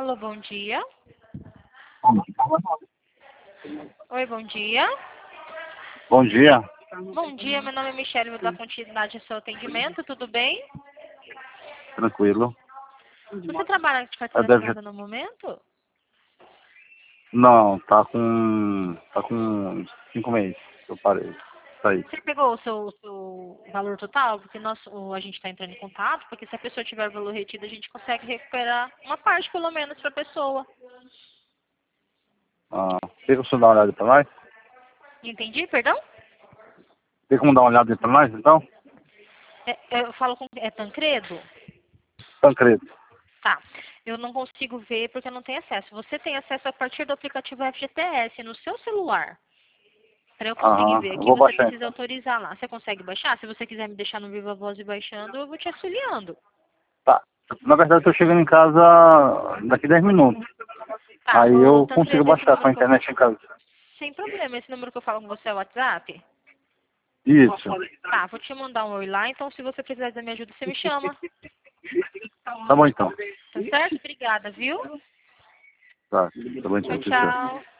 Alô, bom dia. Oi, bom dia. Bom dia. Bom dia, meu nome é Michele, vou dar continuidade ao seu atendimento, tudo bem? Tranquilo. Você trabalha de carteira Deve... assinada no momento? Não, tá com 5 meses. Eu parei. Isso aí. Você pegou o seu valor total? Porque a gente está entrando em contato, porque se a pessoa tiver valor retido, a gente consegue recuperar uma parte, pelo menos, para a pessoa. Ah, tem como você dar uma olhada pra nós? Entendi, perdão? Tem como dar uma olhada pra nós, então? Eu falo com... É Tancredo? Tancredo. Tá. Eu não consigo ver porque eu não tenho acesso. Você tem acesso a partir do aplicativo FGTS no seu celular. Para eu conseguir ver Eu aqui, vou você baixar precisa então. autorizar lá. Você consegue baixar? Se você quiser me deixar no Viva Voz e baixando, eu vou te auxiliando. Tá. Na verdade, eu tô chegando em casa daqui 10 minutos. Tá, Aí ô eu consigo Tancredo, esse baixar com número a que eu... internet em casa. Sem problema, esse número que eu falo com você é o WhatsApp? Isso. Tá, vou te mandar um oi lá, então se você precisar da minha ajuda, você me chama. Tá bom então. Tá certo? Obrigada, viu? Tá bom então. Tchau, Tchau. tchau.